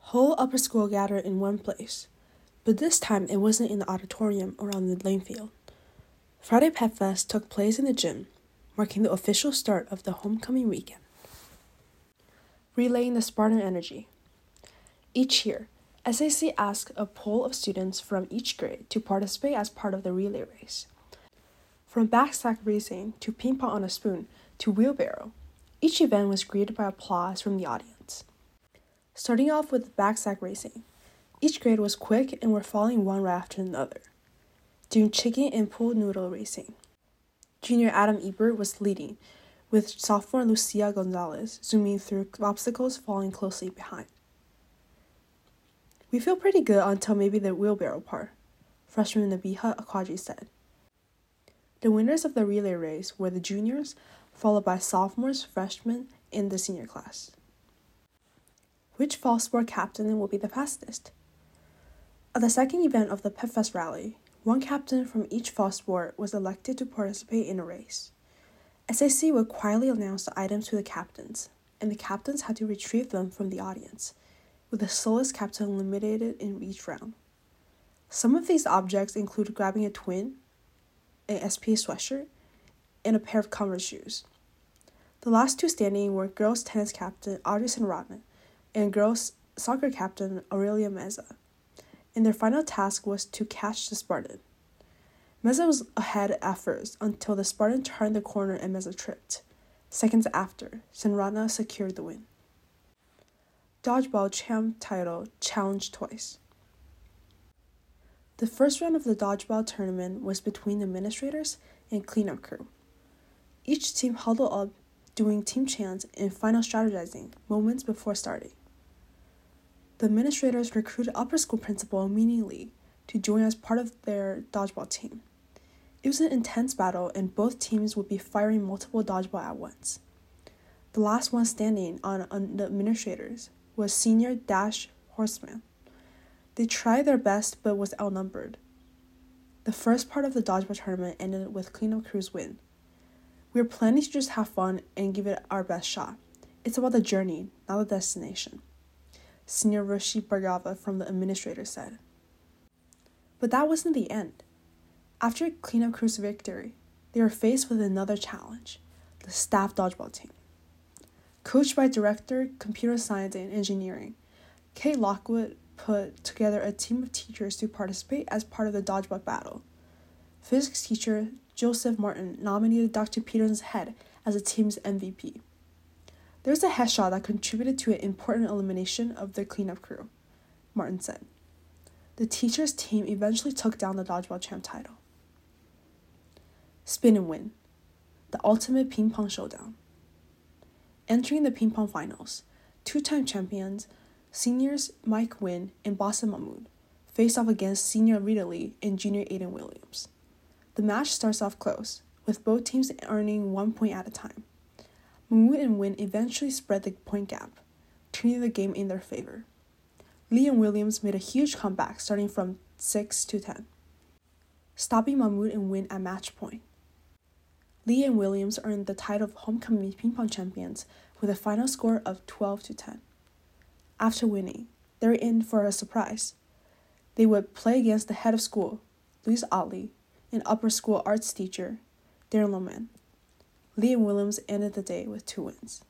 Whole upper school gathered in one place, but this time it wasn't in the auditorium or on the lane field. Friday Pep Fest took place in the gym, marking the official start of the homecoming weekend. Relaying the Spartan energy. Each year, SAC asks a pool of students from each grade to participate as part of the relay race. From backsack racing to ping pong on a spoon to wheelbarrow, each event was greeted by applause from the audience. Starting off with backsack racing, each grade was quick and were following one right after another. Doing chicken and pool noodle racing, junior Adam Ebert was leading, with sophomore Lucia Gonzalez zooming through obstacles following closely behind. We feel pretty good until maybe the wheelbarrow part, freshman Nabiha Akwaji said. The winners of the relay race were the juniors, followed by sophomores, freshmen, and the senior class. Which fall sport captain will be the fastest? At the second event of the PepFest rally, one captain from each fall sport was elected to participate in a race. SAC would quietly announce the items to the captains, and the captains had to retrieve them from the audience, with the slowest captain eliminated in each round. Some of these objects include grabbing a twin, an SPA sweatshirt, and a pair of Converse shoes. The last two standing were girls tennis captain Audrey Senratne and girls soccer captain Aurelia Meza, and their final task was to catch the Spartan. Meza was ahead at first until the Spartan turned the corner and Meza tripped. Seconds after, Senratne secured the win. Dodgeball champ title challenged twice. The first round of the dodgeball tournament was between the administrators and cleanup crew. Each team huddled up, doing team chants and final strategizing moments before starting. The administrators recruited upper school principal Mini Lee to join as part of their dodgeball team. It was an intense battle and both teams would be firing multiple dodgeball at once. The last one standing on the administrators was senior Dash Horseman. They tried their best but was outnumbered. The first part of the dodgeball tournament ended with cleanup crew's win. We were planning to just have fun and give it our best shot. It's about the journey, not the destination, Senior Roshi Bhargava from the administrator said. But that wasn't the end. After cleanup crew's victory, they were faced with another challenge, the staff dodgeball team. Coached by Director Computer Science and Engineering, Kate Lockwood put together a team of teachers to participate as part of the dodgeball battle. Physics teacher Joseph Martin nominated Dr. Peterson's head as the team's MVP. There was a headshot that contributed to an important elimination of the cleanup crew, Martin said. The teachers' team eventually took down the dodgeball champ title. Spin and win, the ultimate ping pong showdown. Entering the ping pong finals, two-time champions, seniors Mike Wynn and Bassem Mahmood face off against senior Rita Lee and junior Aiden Williams. The match starts off close, with both teams earning 1 point at a time. Mahmood and Wynn eventually spread the point gap, turning the game in their favor. Lee and Williams made a huge comeback starting from 6-10, stopping Mahmood and Wynn at match point. Lee and Williams earned the title of homecoming ping pong champions with a final score of 12-10. After winning, they were in for a surprise. They would play against the head of school, Luis Ali, and upper school arts teacher, Darren Loman. Lee and Williams ended the day with 2 wins.